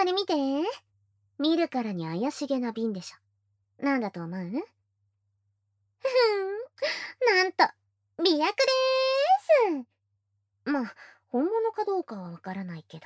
これ見て。見るからに怪しげな瓶でしょ。なんだと思う？ふふん。なんと、媚薬でーす。まあ、本物かどうかはわからないけど。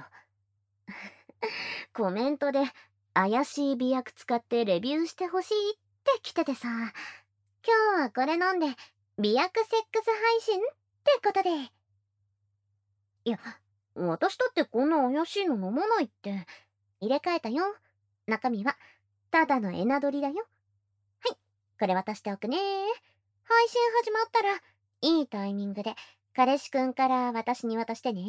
コメントで怪しい媚薬使ってレビューしてほしいって来ててさ、今日はこれ飲んで媚薬セックス配信ってことで。いや、私だってこんな怪しいの飲まないって。入れ替えたよ。中身はただのエナドリだよ。はい、これ渡しておくね。配信始まったらいいタイミングで彼氏くんから私に渡してね。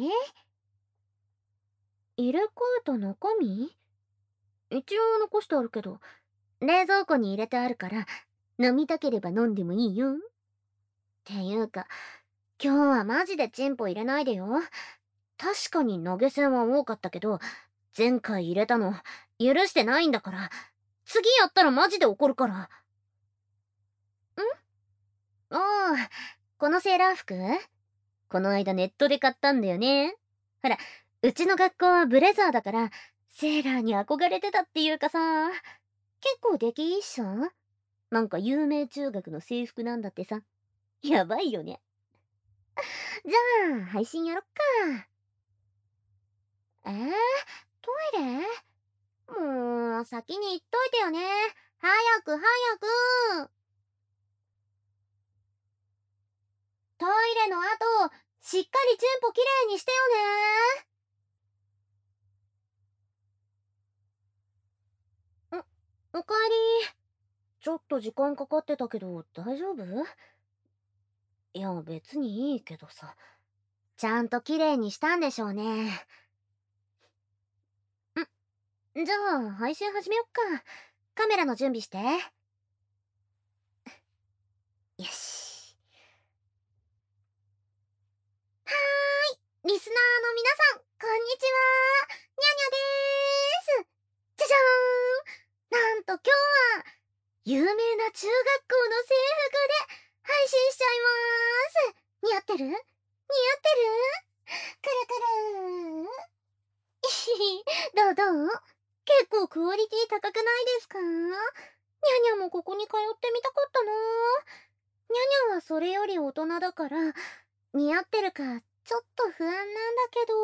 入れ替えた中身？一応残してあるけど、冷蔵庫に入れてあるから、飲みたければ飲んでもいいよ。っていうか、今日はマジでチンポ入れないでよ。確かに投げ銭は多かったけど、前回入れたの許してないんだから、次やったらマジで怒るから。ん？おー、このセーラー服？この間ネットで買ったんだよね。ほら、うちの学校はブレザーだから、セーラーに憧れてたっていうかさ、結構出来いいっしょ？なんか有名中学の制服なんだってさ。やばいよね。じゃあ、配信やろっか。トイレ？もう、先に言っといてよね。早く早く。トイレの後、しっかりチンポきれいにしてよね。おかえり。ちょっと時間かかってたけど、大丈夫？いや、別にいいけどさ。ちゃんときれいにしたんでしょうね。じゃあ、配信始めよっか。カメラの準備して。よし。はーい。リスナーの皆さん、こんにちは。にゃにゃでーす。じゃじゃーん。なんと今日は、有名な中学校の制服で配信しちゃいまーす。似合ってる？似合ってる？くるくる。いひひ、どうどう？結構クオリティ高くないですか？にゃにゃもここに通ってみたかったな。にゃにゃはそれより大人だから、似合ってるかちょっと不安なんだけど。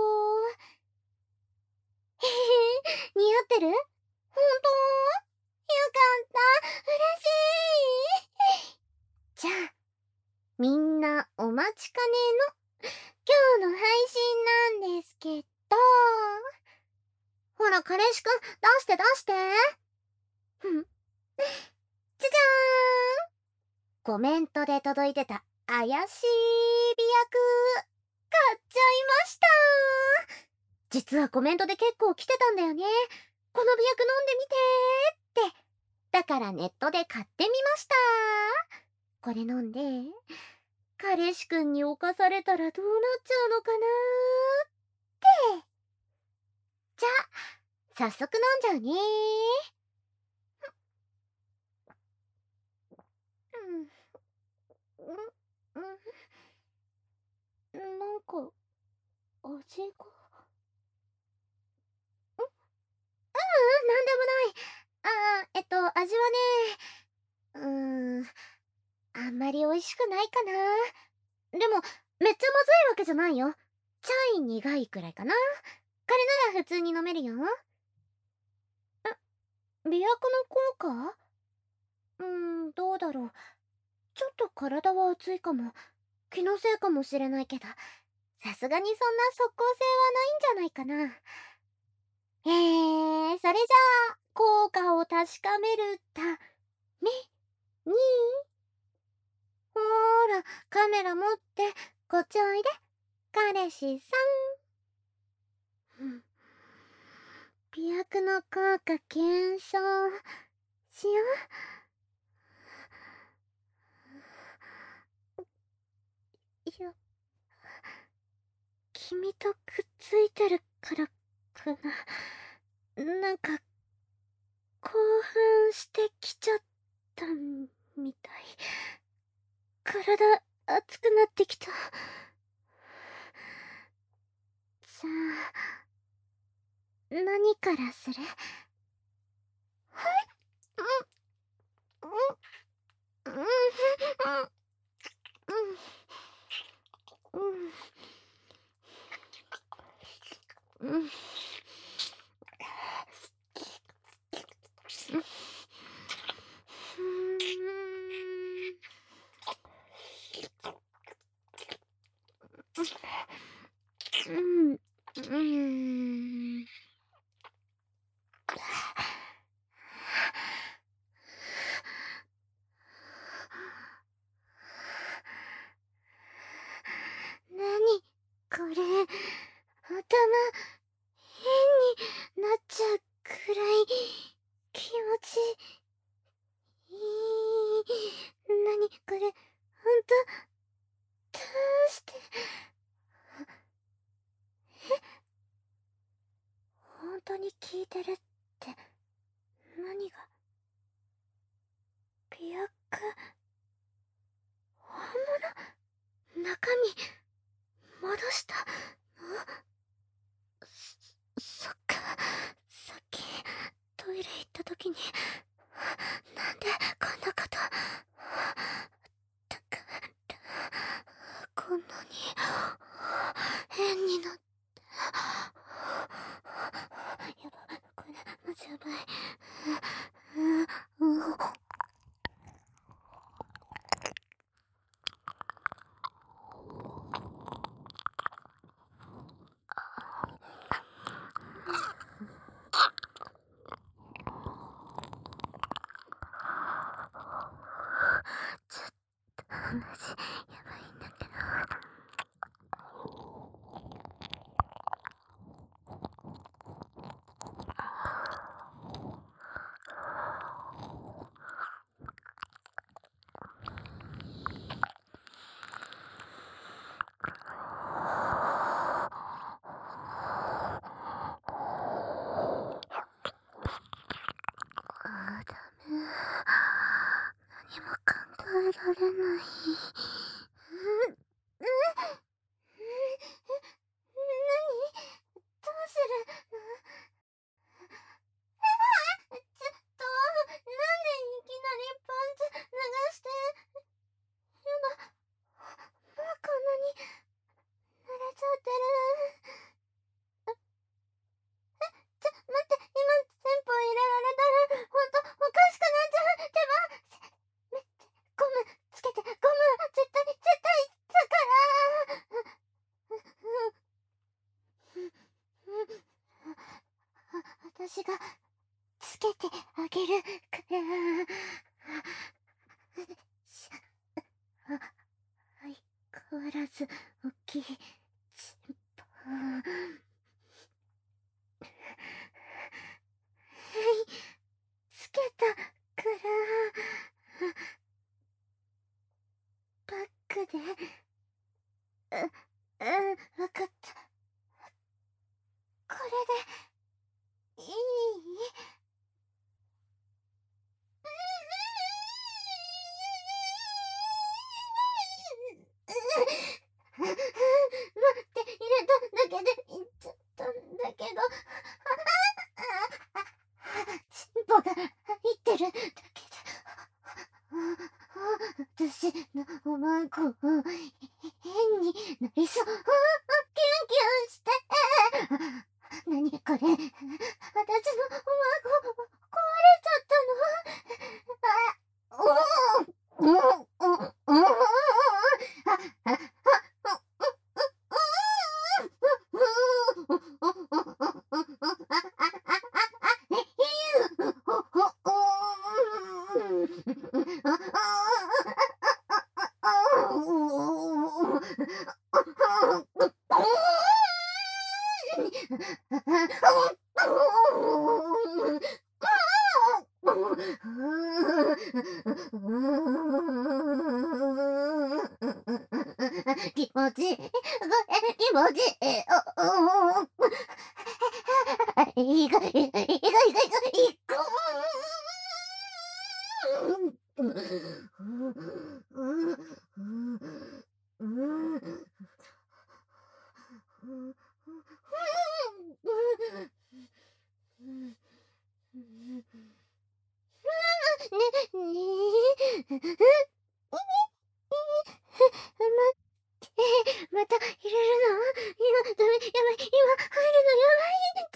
へへ、似合ってる？本当？よかった。嬉しい。じゃあ、みんなお待ちかねの今日の配信なんですけど。ほら、彼氏くん、出して出して。ふん。じゃじゃーん。コメントで届いてた怪しい美薬買っちゃいました。実はコメントで結構来てたんだよね。この美薬飲んでみてーって。だからネットで買ってみました。これ飲んで、彼氏くんに侵されたらどうなっちゃうのかなーって。じゃあ、早速飲んじゃうねー。うん、うん、なんか、味が。なんでもない。味はね、あんまり美味しくないかな。でも、めっちゃまずいわけじゃないよ。ちょい苦いくらいかな。これなら普通に飲めるよ。美薬の効果？どうだろう。ちょっと体は熱いかも。気のせいかもしれないけど、さすがにそんな即効性はないんじゃないかな。それじゃあ、効果を確かめるために、ほーら、カメラ持って、こっちおいで、彼氏さん。美薬の効果検証しよう。いや、君とくっついてるからかな。なんか、興奮してきちゃったみたい。体熱くなってきた。じゃあ、 何からする？何これ、頭変になっちゃうくらい気持ちいい。何これ、ほんと、どうして。本当に効いてるって何が？美薬本物？中身戻したの？そっか、さっきトイレ行った時になんでこんなこと。だからこんなに変になって。やば、これマジやばい。マジやばいんだけど。ダメ。何も考えられない。どうする？なんでいきなりパンツ脱がして。やだ、もうこんなに濡れちゃってる。待って、今テンポ入れられたらほんとおかしくなっちゃう。でもゴムつけて、ゴム絶対だから。私がつけてあげるから。相変わらず大きいチンポ。つけたからバックで。わかった。これでいい？待って、入れただけでいっちゃったんだけど。チンポが入ってるだけで。私のおまんこ変になりそう。キュンキュンして。何これ、私のおまんこ壊れちゃったの？気持ちいい。これ気持ちいい。いこまた入れるの？今、ダメ、やばい、今入るのやばいって。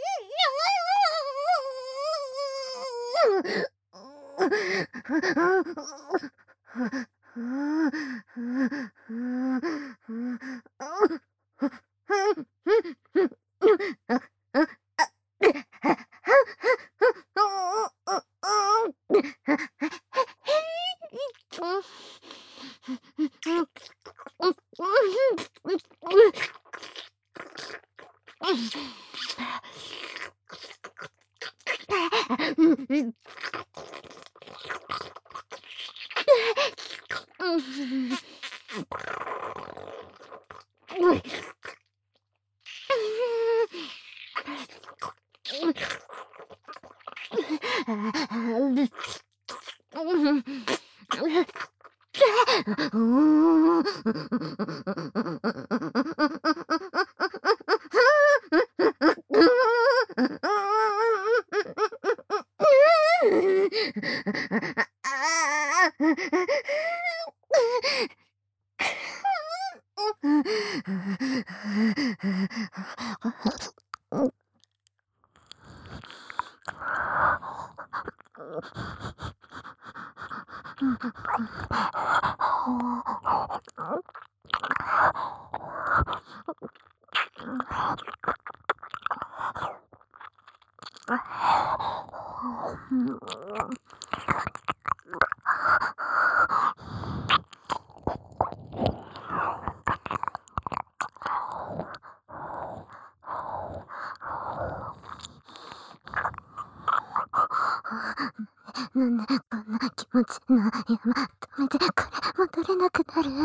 なんでこんな気持ちの今止めてこれ戻れなくなる。